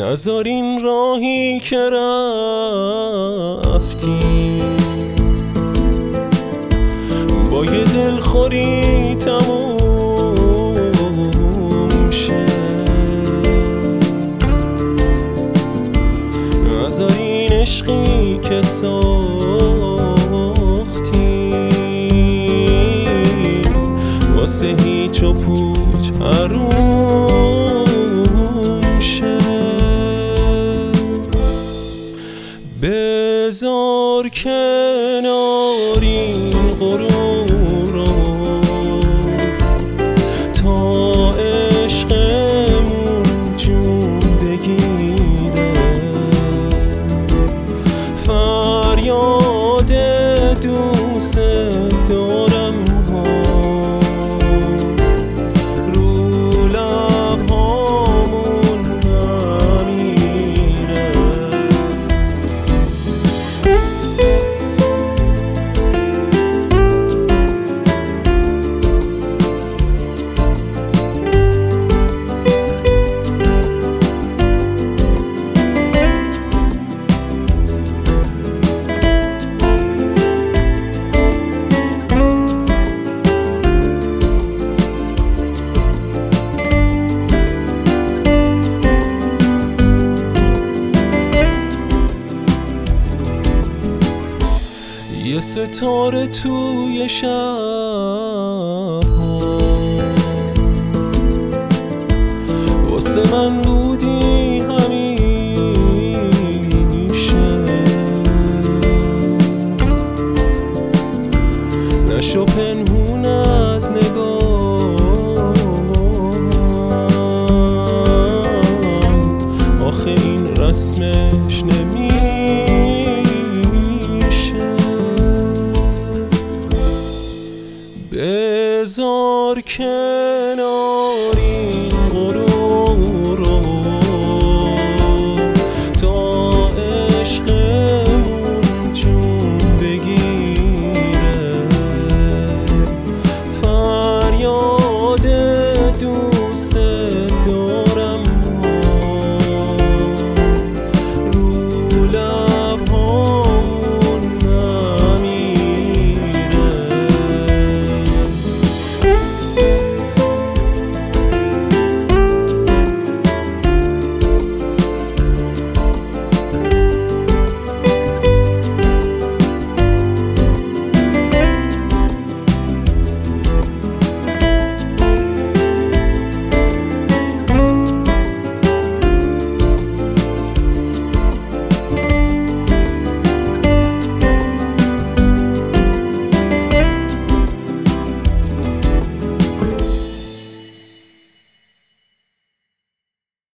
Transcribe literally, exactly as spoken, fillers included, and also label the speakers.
Speaker 1: نذار این راهی که رفتی با یه دلخوری تموم شه. نذار این عشقی که ساختی واسه هیچ و پوچ حروم شه. بذار کنار این غرور رو تا عشقمون جون بگیره. فریاد دوست دارم ها رو لبهامون نمیره. یه ستاره توی شب واسه من بودی همیشه. نشو پنهون از نگاهم آخه این رسمش نمیشه. بذار کنار این غرور